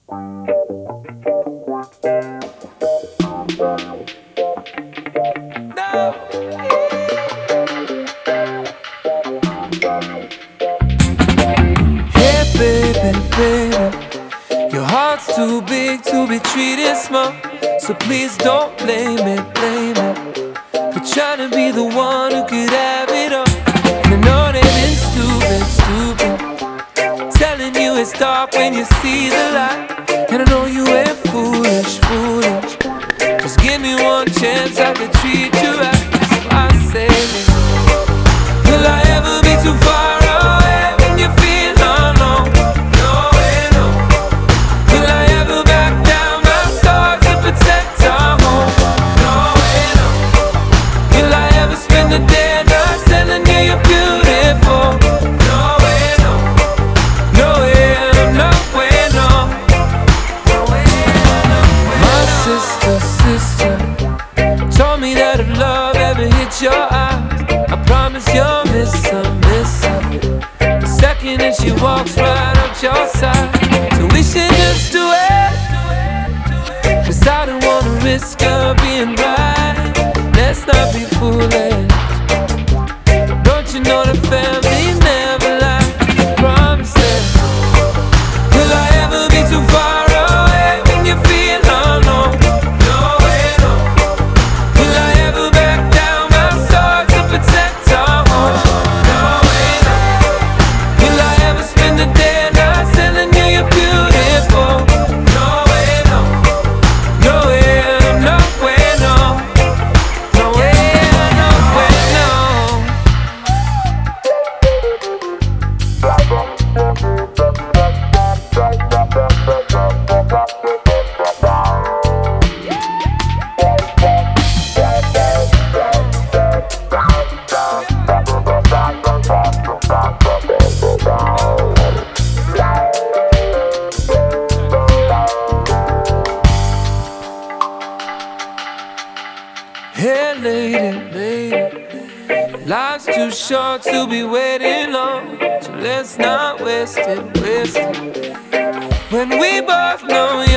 Hey baby, baby, your heart's too big to be treated small. So please don't blame it for trying to be the one who could have it all. And I know that it's stupid, telling you it's dark when you see the light. And I know you ain't foolish. Just give me one chance, I could treat you right. So I say, will I ever be too far away when you feel alone? No way, no. Will I ever back down my sword to protect our home? No way, no. Will I ever spend the day not telling you you're beautiful? No way, no. No way, no way, no. My sister told me that if love ever hits your eyes, I promise you'll miss her. The second that she walks right up your side. So we should just do it, 'cause I don't wanna risk her being right. Let's not be foolish. Don't you know the family never lies? Promise it. Will I ever be too far away when you feel alone? No way, no. Will I ever back down my sword to protect our home? No way, no. Will I ever spend the day not telling you you're beautiful? No way, no. No way, no way, no. No way, no way, no. Hey lady, life's too short to be waiting long, so let's not waste it. When we both know